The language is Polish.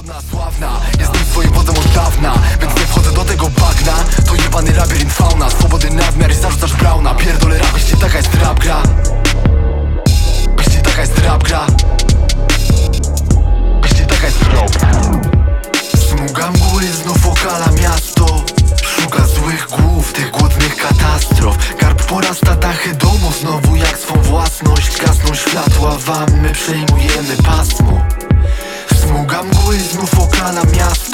Godna, sławna, jestem swoim wodzem od dawna, więc nie wchodzę do tego bagna. To jebany labirynt fauna, swobody nadmiar i zarzucasz Brauna. Pierdolę rap, jeśli taka jest rap gra. Jeśli taka jest rap gra. Jeśli taka jest rap. Smuga mgły znów okala miasto. Szuka złych głów, tych głodnych katastrof. Karp porasta dachy domów znowu jak swą własność. Gasną światła wam, my przejmujemy pasmo. Smuga mgły znów okala miasto.